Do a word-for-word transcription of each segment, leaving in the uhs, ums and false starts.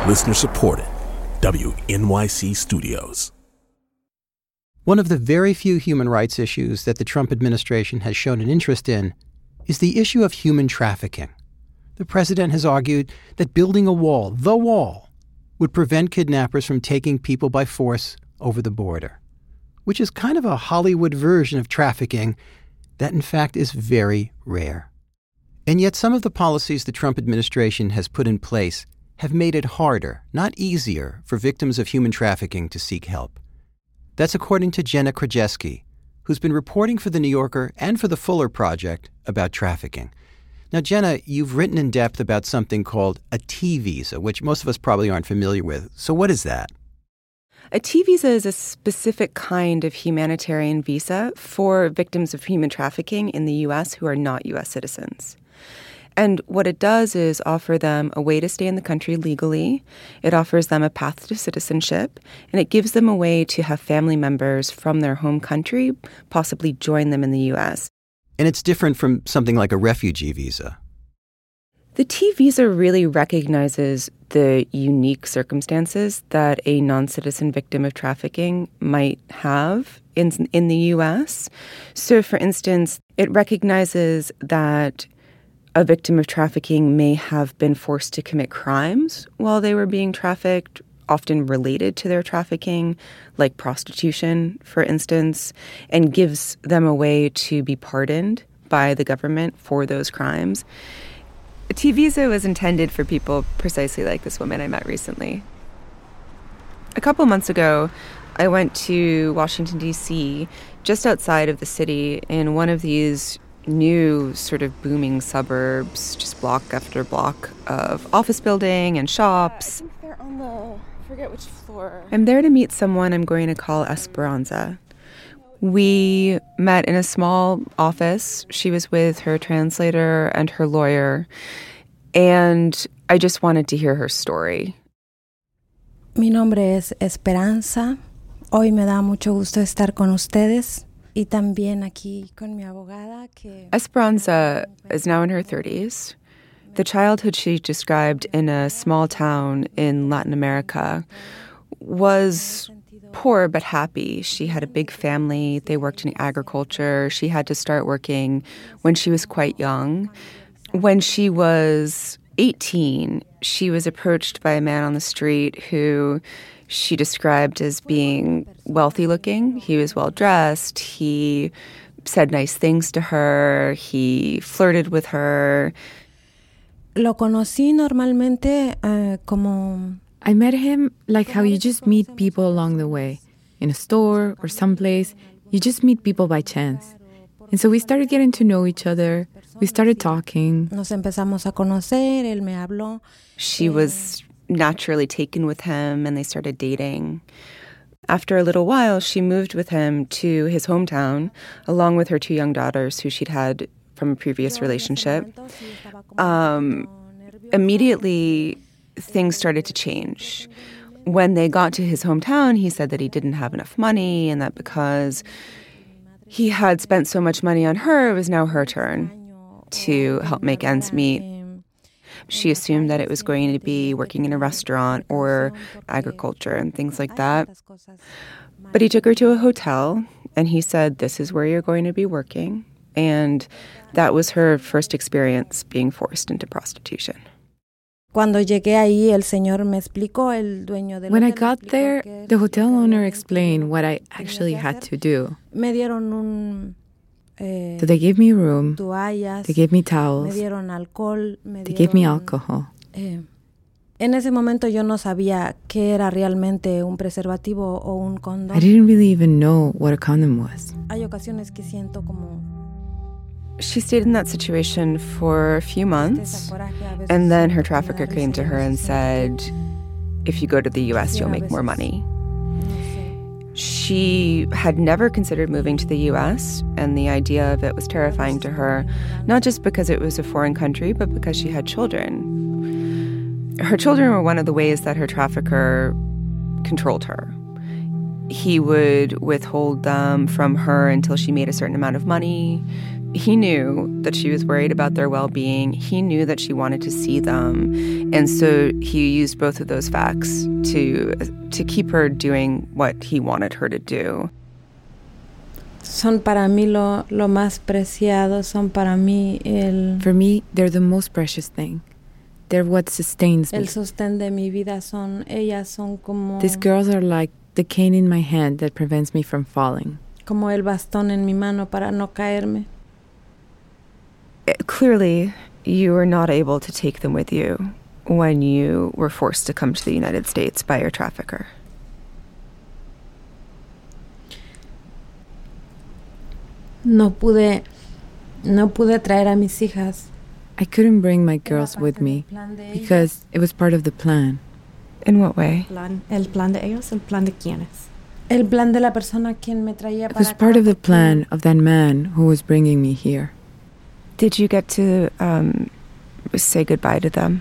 Listener supported. W N Y C Studios. One of the very few human rights issues that the Trump administration has shown an interest in is the issue of human trafficking. The president has argued that building a wall, the wall, would prevent kidnappers from taking people by force over the border, which is kind of a Hollywood version of trafficking that, in fact, is very rare. And yet some of the policies the Trump administration has put in place have made it harder, not easier, for victims of human trafficking to seek help. That's according to Jenna Krajewski, who's been reporting for The New Yorker and for the Fuller Project about trafficking. Now, Jenna, you've written in depth about something called a T visa, which most of us probably aren't familiar with. So what is that? A T visa is a specific kind of humanitarian visa for victims of human trafficking in the U S who are not U S citizens. And what it does is offer them a way to stay in the country legally. It offers them a path to citizenship, and it gives them a way to have family members from their home country possibly join them in the U S. And it's different from something like a refugee visa. The T visa really recognizes the unique circumstances that a non-citizen victim of trafficking might have in, in the U S. So, for instance, it recognizes that a victim of trafficking may have been forced to commit crimes while they were being trafficked, often related to their trafficking, like prostitution, for instance, and gives them a way to be pardoned by the government for those crimes. A T visa was intended for people precisely like this woman I met recently. A couple months ago, I went to Washington, D C, just outside of the city, in one of these new sort of booming suburbs, just block after block of office building and shops. I think they're on the, I forget which floor. I'm there to meet someone I'm going to call Esperanza. We met in a small office. She was with her translator and her lawyer, and I just wanted to hear her story. Mi nombre es Esperanza. Hoy me da mucho gusto estar con ustedes. Y también aquí con mi abogada que... Esperanza is now in her thirties. The childhood she described in a small town in Latin America was poor but happy. She had a big family. They worked in agriculture. She had to start working when she was quite young. When she was eighteen, she was approached by a man on the street who she described as being wealthy-looking. He was well-dressed. He said nice things to her. He flirted with her. Lo conocí normalmente uh, como... I met him like how you just meet people along the way. In a store or someplace, you just meet people by chance. And so we started getting to know each other. We started talking. Nos empezamos a conocer, él me habló. She was naturally taken with him, and they started dating. After a little while, she moved with him to his hometown, along with her two young daughters who she'd had from a previous relationship. Um, immediately, things started to change. When they got to his hometown, he said that he didn't have enough money, and that because he had spent so much money on her, it was now her turn to help make ends meet. She assumed that it was going to be working in a restaurant or agriculture and things like that. But he took her to a hotel, and he said, this is where you're going to be working. And that was her first experience being forced into prostitution. Cuando llegué ahí, el señor me explicó, el dueño del When I hotel got me explicó there, que the hotel owner tenía explained what I que actually had hacer. to do. Me dieron un... Eh, So they gave me a room, toallas, they gave me me towels, dieron alcohol, me they gave me dieron, alcohol. eh, en ese momento yo no sabía qué era realmente un preservativo o un condón. I didn't really even know what a condom was. Hay ocasiones que siento como... She stayed in that situation for a few months, and then her trafficker came to her and said, if you go to the U S, you'll make more money. She had never considered moving to the U S, and the idea of it was terrifying to her, not just because it was a foreign country, but because she had children. Her children were one of the ways that her trafficker controlled her. He would withhold them from her until she made a certain amount of money. he knew that she was worried about their well-being. He knew that she wanted to see them. And so he used both of those facts to to keep her doing what he wanted her to do. Son para mí lo, lo más preciado, son para mí el... For me, they're the most precious thing. They're what sustains me. El sostén de mi vida son, ellas son como... These girls are like the cane in my hand that prevents me from falling. Como el bastón en mi mano para no caerme. Clearly, you were not able to take them with you when you were forced to come to the United States by your trafficker. No pude, no pude traer a mis hijas. I couldn't bring my girls with me because it was part of the plan. In what way? El plan de ellos, el plan de quiénes. El plan de la persona quien me traía para acá. It was part of the plan of that man who was bringing me here. Did you get to um, say goodbye to them?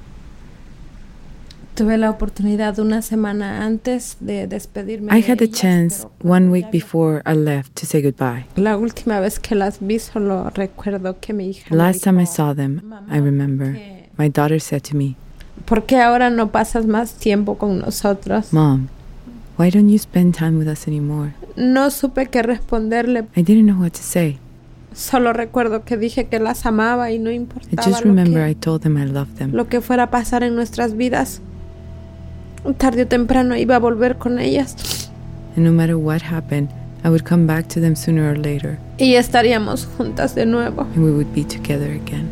Tuve la oportunidad una semana antes de despedirme. I had the de ellas, chance one week before I left to say goodbye. La última vez que las vi solo recuerdo que mi hija The last time I saw them, I remember, my daughter said to me, ¿Por qué ahora no pasas más tiempo con nosotros? Mom, why don't you spend time with us anymore? No supe qué responderle. I didn't know what to say. Solo recuerdo que dije que las amaba y no I importaba just lo remember que, I told them I loved them. lo que fuera a pasar en nuestras vidas. Tarde o temprano iba a volver con ellas. And no matter what happened, I would come back to them sooner or later. Y estaríamos juntas de nuevo. And we would be together again.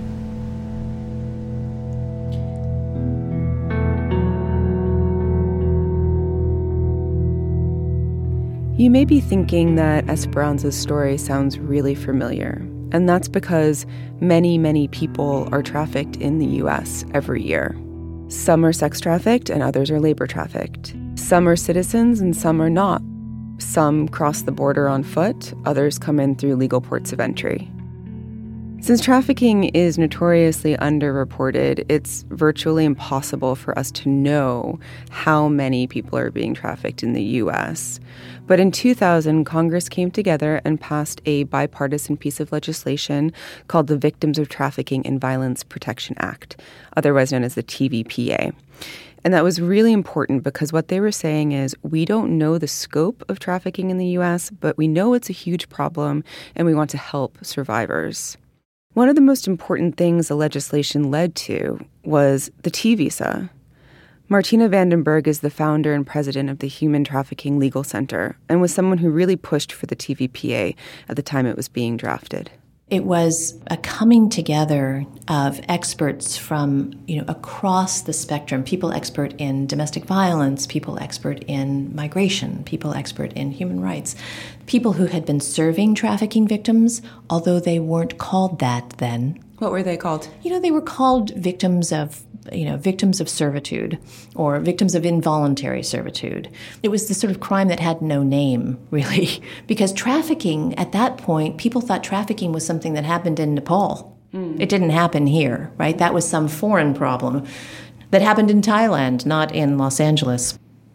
You may be thinking that Esperanza's story sounds really familiar, and that's because many, many people are trafficked in the U S every year. Some are sex trafficked and others are labor trafficked. Some are citizens and some are not. Some cross the border on foot, others come in through legal ports of entry. Since trafficking is notoriously underreported, it's virtually impossible for us to know how many people are being trafficked in the U S. But in two thousand, Congress came together and passed a bipartisan piece of legislation called the Victims of Trafficking and Violence Protection Act, otherwise known as the T V P A. And that was really important because what they were saying is we don't know the scope of trafficking in the U S, but we know it's a huge problem and we want to help survivors. One of the most important things the legislation led to was the T visa. Martina Vandenberg is the founder and president of the Human Trafficking Legal Center and was someone who really pushed for the T V P A at the time it was being drafted. It was a coming together of experts from, you know, across the spectrum, people expert in domestic violence, people expert in migration, people expert in human rights, people who had been serving trafficking victims, although they weren't called that then. What were they called? You know, they were called victims of you know, victims of servitude or victims of involuntary servitude. It was the sort of crime that had no name, really, because trafficking, at that point, people thought trafficking was something that happened in Nepal. Mm. It didn't happen here, right? That was some foreign problem that happened in Thailand, not in Los Angeles.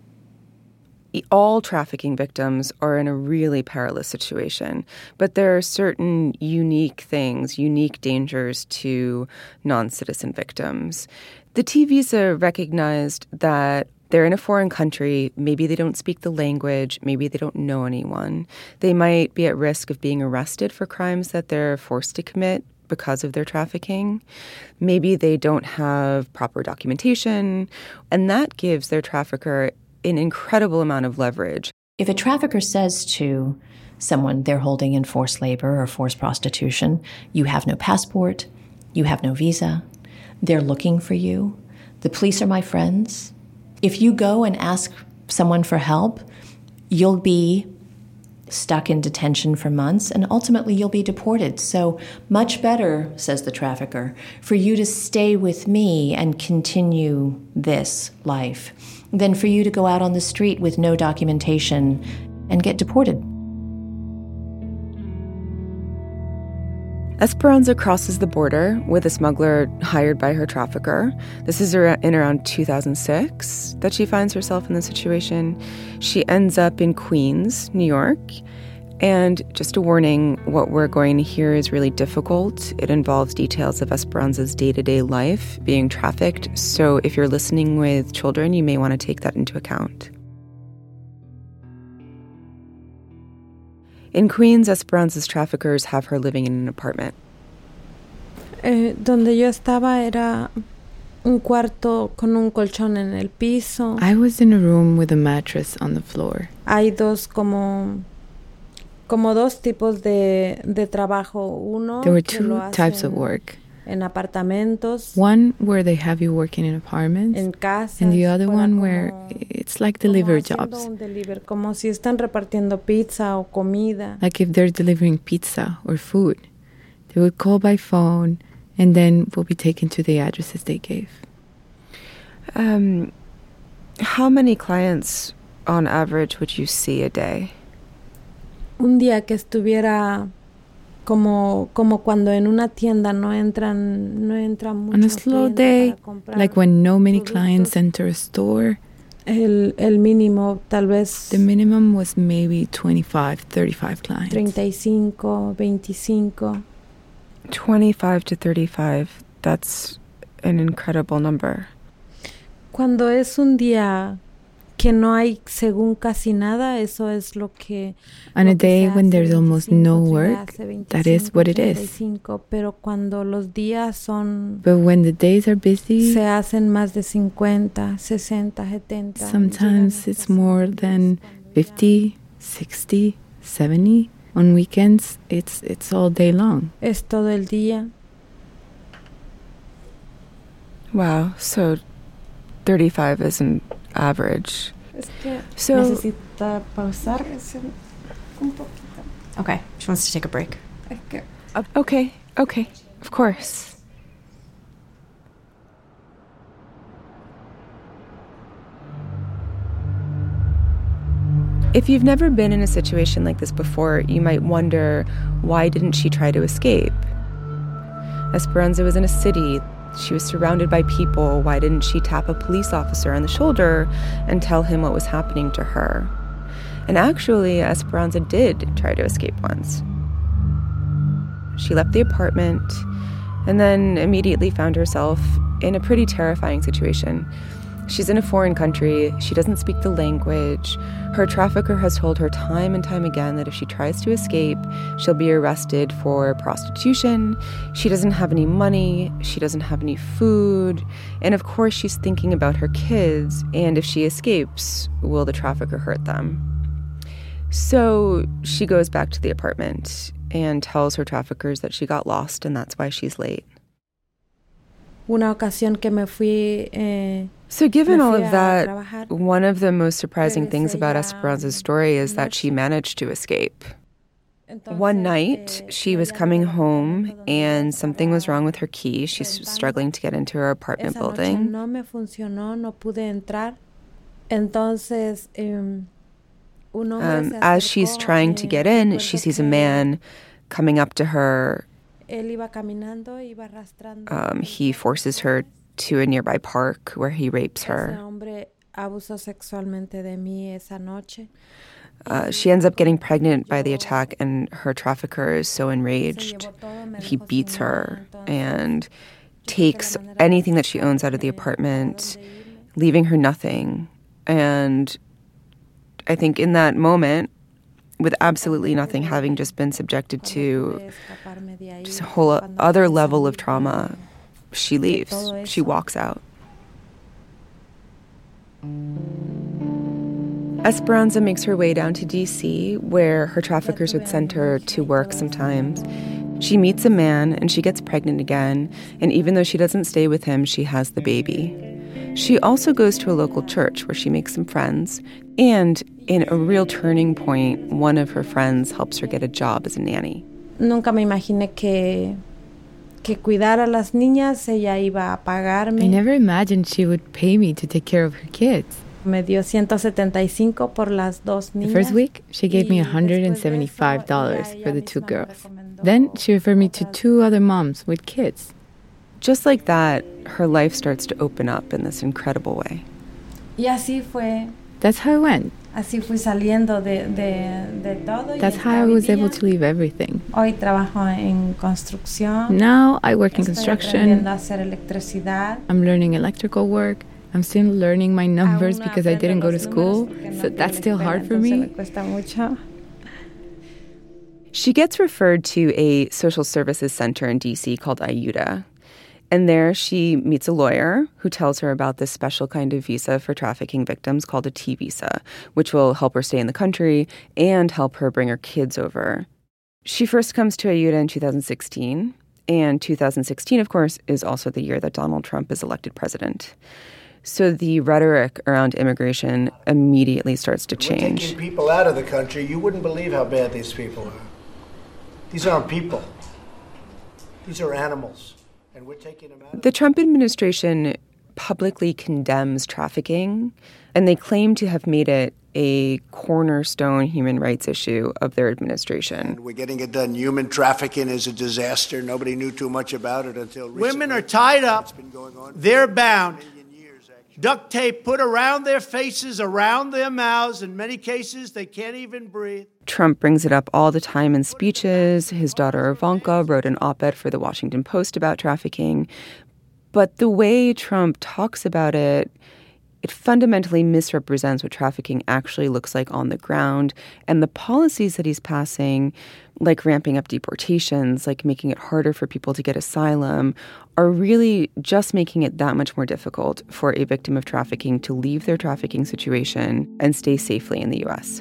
All trafficking victims are in a really perilous situation, but there are certain unique things, unique dangers to non-citizen victims. The T visa recognized that they're in a foreign country, maybe they don't speak the language, maybe they don't know anyone. They might be at risk of being arrested for crimes that they're forced to commit because of their trafficking. Maybe they don't have proper documentation, and that gives their trafficker an incredible amount of leverage. If a trafficker says to someone they're holding in forced labor or forced prostitution, you have no passport, you have no visa, they're looking for you, the police are my friends. If you go and ask someone for help, you'll be stuck in detention for months, and ultimately you'll be deported. So much better, says the trafficker, for you to stay with me and continue this life than for you to go out on the street with no documentation and get deported. Esperanza crosses the border with a smuggler hired by her trafficker. This is in around two thousand six that she finds herself in this situation. She ends up in Queens, New York, And just a warning, what we're going to hear is really difficult. It involves details of Esperanza's day-to-day life being trafficked, so if you're listening with children, you may want to take that into account. In Queens, Esperanza's traffickers have her living in an apartment. Eh, donde yo estaba era un cuarto con un colchón en el piso. I was in a room with a mattress on the floor. Hay dos como como dos tipos de de trabajo. Uno There were que two lo types of hacen work. En apartamentos. One where they have you working in apartments, en casas, and the other one como, where it's like delivery jobs. Un deliver, como si están repartiendo pizza o comida. Like if they're delivering pizza or food. They would call by phone and then will be taken to the addresses they gave. Um, how many clients on average would you see a day? Un día que estuviera como como cuando en una tienda no entran no entran muchos. On a slow day, like when no many productos, clients enter a store, el el mínimo tal vez the minimum was maybe twenty-five, thirty-five clients. treinta y cinco, veinticinco. twenty-five to thirty-five. That's an incredible number. Cuando es un día que no hay según casi nada, eso es lo que... On a day when there's almost no work, that is what it is. Pero cuando los días son... But when the days are busy, se hacen más de cincuenta, sesenta, setenta. Sometimes it's more than fifty, sixty, seventy. On weekends, it's it's all day long. Es todo el día. Wow, so thirty-five isn't average. Es que so, necesita pausar un poquito. Okay, she wants to take a break. Okay, okay, okay, of course. If you've never been in a situation like this before, you might wonder, why didn't she try to escape? Esperanza was in a city. She was surrounded by people. Why didn't she tap a police officer on the shoulder and tell him what was happening to her? And actually, Esperanza did try to escape once. She left the apartment and then immediately found herself in a pretty terrifying situation. She's in a foreign country. She doesn't speak the language. Her trafficker has told her time and time again that if she tries to escape, she'll be arrested for prostitution. She doesn't have any money. She doesn't have any food. And of course, she's thinking about her kids. And if she escapes, will the trafficker hurt them? So she goes back to the apartment and tells her traffickers that she got lost and that's why she's late. Una ocasión que me fui... Eh So given all of that, one of the most surprising things about Esperanza's story is that she managed to escape. One night, she was coming home and something was wrong with her key. She's struggling to get into her apartment building. No me funcionó, no pude entrar. Entonces, um, um, as she's trying to get in, she sees a man coming up to her. Um, he forces her to a nearby park where he rapes her. Uh, she ends up getting pregnant by the attack, and her trafficker is so enraged. He beats her and takes anything that she owns out of the apartment, leaving her nothing. And I think in that moment, with absolutely nothing, having just been subjected to just a whole other level of trauma, she leaves. She walks out. Esperanza makes her way down to D C, where her traffickers would send her to work sometimes. She meets a man, and she gets pregnant again, and even though she doesn't stay with him, she has the baby. She also goes to a local church where she makes some friends, and in a real turning point, one of her friends helps her get a job as a nanny. Nunca me imaginé que que cuidar a las niñas, ella iba a pagarme. I never imagined she would pay me to take care of her kids. Me dio ciento setenta y cinco por las dos niñas. The first week, she gave me one hundred seventy-five dollars for the two girls. Then she referred me to two other moms with kids. Just like that, her life starts to open up in this incredible way. Y así fue. That's how it went. Así fui saliendo de, de, de todo. That's how I was able to leave everything. Hoy trabajo en construcción. Now I work in construction. Estoy aprendiendo a hacer electricidad. I'm learning electrical work. I'm still learning my numbers because I didn't go to school, so that's still hard for me. She gets referred to a social services center in D C called Ayuda. And there she meets a lawyer who tells her about this special kind of visa for trafficking victims called a T visa, which will help her stay in the country and help her bring her kids over. She first comes to Ayuda in two thousand sixteen, and two thousand sixteen, of course, is also the year that Donald Trump is elected president. So the rhetoric around immigration immediately starts to change. We're taking people out of the country. You wouldn't believe how bad these people are. These aren't people. These are animals. And we're taking them out. The Trump administration publicly condemns trafficking, and they claim to have made it a cornerstone human rights issue of their administration. And we're getting it done. Human trafficking is a disaster. Nobody knew too much about it until recently. Women are tied up. They're bound. Duct tape put around their faces, around their mouths. In many cases, they can't even breathe. Trump brings it up all the time in speeches. His daughter Ivanka wrote an op-ed for the Washington Post about trafficking. But the way Trump talks about it, it fundamentally misrepresents what trafficking actually looks like on the ground. And the policies that he's passing, like ramping up deportations, like making it harder for people to get asylum, are really just making it that much more difficult for a victim of trafficking to leave their trafficking situation and stay safely in the U S.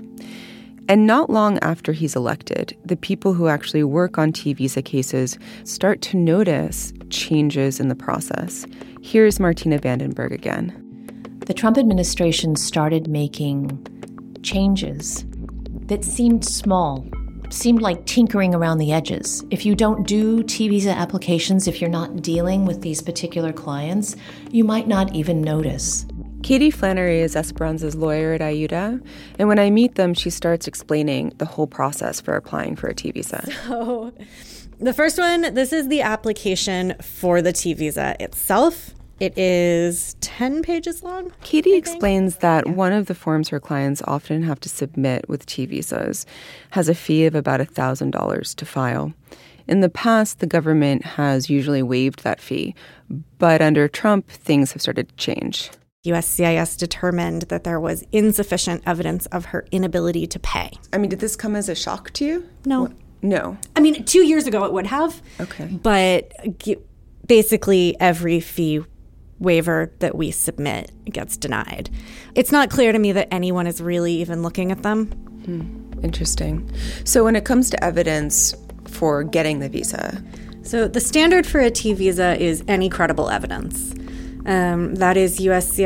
And not long after he's elected, the people who actually work on T visa cases start to notice changes in the process. Here's Martina Vandenberg again. The Trump administration started making changes that seemed small, seemed like tinkering around the edges. If you don't do T visa applications, if you're not dealing with these particular clients, you might not even notice. Katie Flannery is Esperanza's lawyer at Ayuda, and when I meet them, she starts explaining the whole process for applying for a T visa. So, the first one, this is the application for the T visa itself. It is ten pages long. Katie explains that one of the forms her clients often have to submit with T visas has a fee of about one thousand dollars to file. In the past, the government has usually waived that fee, but under Trump, things have started to change. U S C I S determined that there was insufficient evidence of her inability to pay. I mean, did this come as a shock to you? No. What? No. I mean, two years ago it would have. Okay. But basically every fee waiver that we submit gets denied. It's not clear to me that anyone is really even looking at them. Hmm. Interesting. So when it comes to evidence for getting the visa? So the standard for a T visa is any credible evidence. Um, that is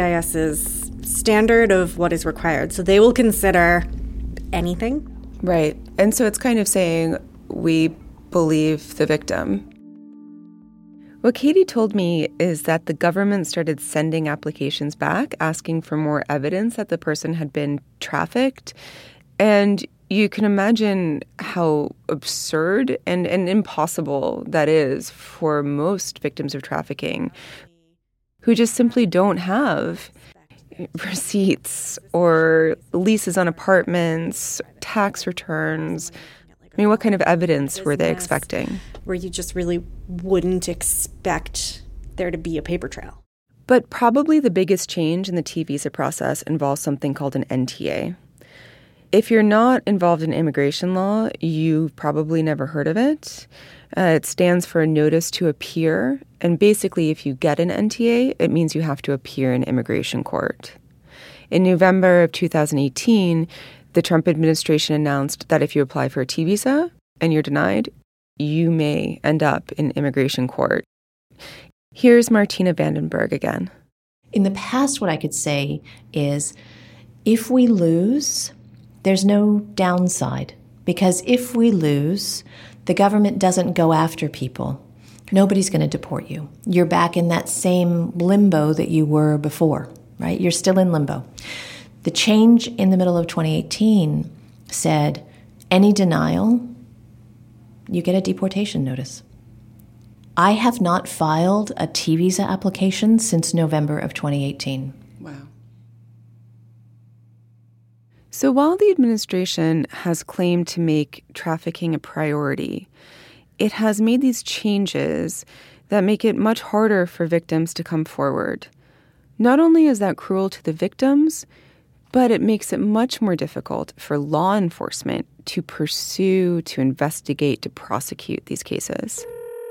USCIS's standard of what is required. So they will consider anything. Right. And so it's kind of saying we believe the victim. What Katie told me is that the government started sending applications back asking for more evidence that the person had been trafficked. And you can imagine how absurd and, and impossible that is for most victims of trafficking who just simply don't have receipts or leases on apartments, tax returns. I mean, what kind of evidence were they expecting? Where you just really wouldn't expect there to be a paper trail. But probably the biggest change in the T visa process involves something called an N T A. If you're not involved in immigration law, you've probably never heard of it. Uh, it stands for a notice to appear. And basically, if you get an N T A, it means you have to appear in immigration court. In November of two thousand eighteen, the Trump administration announced that if you apply for a T visa and you're denied, you may end up in immigration court. Here's Martina Vandenberg again. In the past, what I could say is if we lose, there's no downside. Because if we lose, the government doesn't go after people. Nobody's going to deport you. You're back in that same limbo that you were before, right? You're still in limbo. The change in the middle of twenty eighteen said any denial, you get a deportation notice. I have not filed a T visa application since November of twenty eighteen. Wow. So while the administration has claimed to make trafficking a priority, it has made these changes that make it much harder for victims to come forward. Not only is that cruel to the victims, but it makes it much more difficult for law enforcement to pursue, to investigate, to prosecute these cases.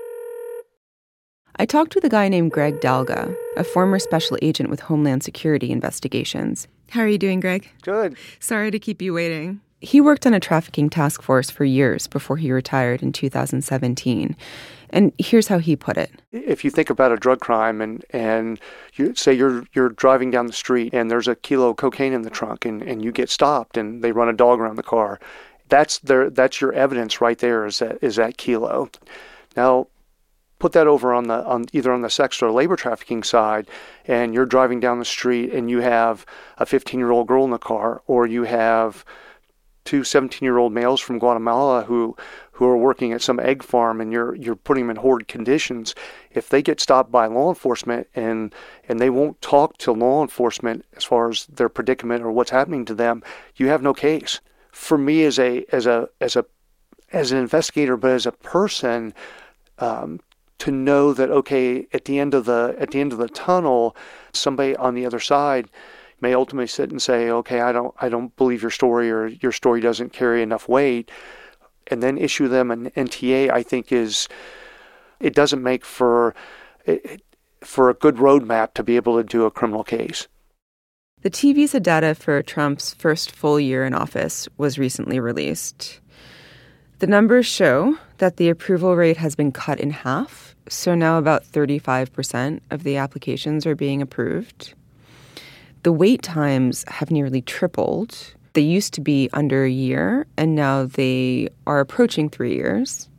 I talked with a guy named Greg Dalga, a former special agent with Homeland Security Investigations. How are you doing, Greg? Good. Sorry to keep you waiting. He worked on a trafficking task force for years before he retired in two thousand seventeen. And here's how he put it. If you think about a drug crime and, and you say you're you're driving down the street and there's a kilo of cocaine in the trunk and, and you get stopped and they run a dog around the car, that's their that's your evidence right there is that is that kilo. Now, put that over on the on either on the sex or labor trafficking side, and you're driving down the street and you have a fifteen-year-old girl in the car, or you have two seventeen-year-old males from Guatemala who who are working at some egg farm, and you're you're putting them in horrid conditions. If they get stopped by law enforcement and and they won't talk to law enforcement as far as their predicament or what's happening to them, you have no case. For me, as a as a as a as an investigator, but as a person, um, to know that okay, at the end of the at the end of the tunnel, somebody on the other side may ultimately sit and say, okay, I don't I don't believe your story, or your story doesn't carry enough weight, and then issue them an N T A, I think is, it doesn't make for, it, for a good roadmap to be able to do a criminal case. The T visa data for Trump's first full year in office was recently released. The numbers show that the approval rate has been cut in half, so now about thirty-five percent of the applications are being approved. The wait times have nearly tripled. They used to be under a year, and now they are approaching three years.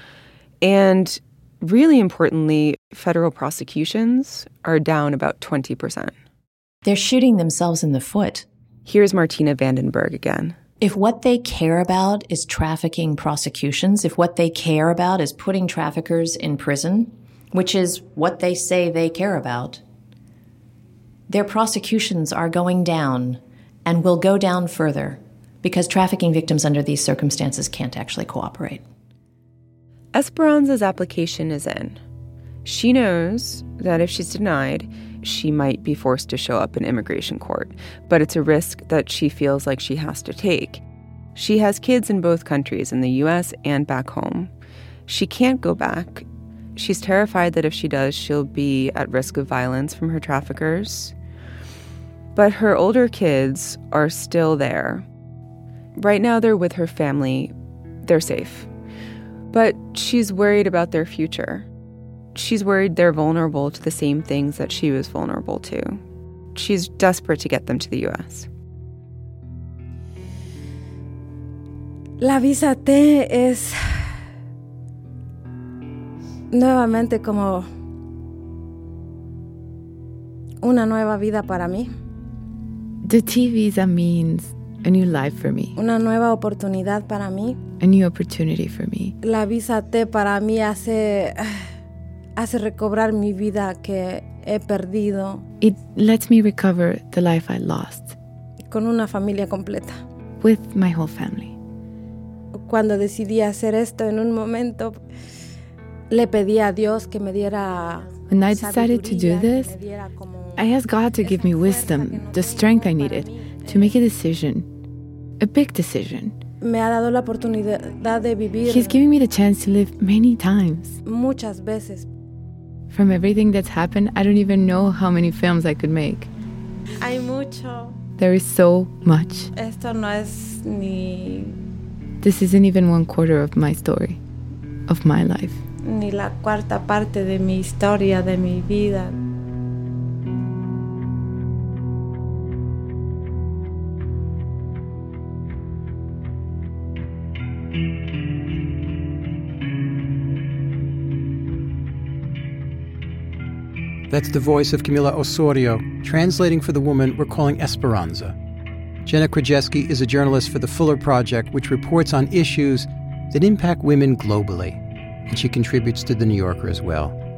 And really importantly, federal prosecutions are down about twenty percent. They're shooting themselves in the foot. Here's Martina Vandenberg again. If what they care about is trafficking prosecutions, if what they care about is putting traffickers in prison, which is what they say they care about, their prosecutions are going down and will go down further because trafficking victims under these circumstances can't actually cooperate. Esperanza's application is in. She knows that if she's denied, she might be forced to show up in immigration court, but it's a risk that she feels like she has to take. She has kids in both countries, in the U S and back home. She can't go back. She's terrified that if she does, she'll be at risk of violence from her traffickers. But her older kids are still there. Right now, they're with her family. They're safe. But she's worried about their future. She's worried they're vulnerable to the same things that she was vulnerable to. She's desperate to get them to the U S. La visa T es nuevamente como una nueva vida para mí. The T visa means a new life for me. Una nueva oportunidad para mí. A new opportunity for me. La visa T para mí hace, hace recobrar mi vida que he perdido. It lets me recover the life I lost. Con una familia completa. With my whole family. Cuando decidí hacer esto en un momento, le pedí a Dios que me diera When I decided to do this, I asked God to give me wisdom, the strength I needed to make a decision, a big decision. Me ha dado la oportunidad de vivir. He's giving me the chance to live many times. Muchas veces. From everything that's happened, I don't even know how many films I could make. Hay mucho. There is so much. Esto no es ni... This isn't even one quarter of my story, of my life. Ni la cuarta parte de mi historia, de mi vida. That's the voice of Camila Osorio, translating for the woman we're calling Esperanza. Jenna Krajewski is a journalist for the Fuller Project, which reports on issues that impact women globally, and she contributes to The New Yorker as well.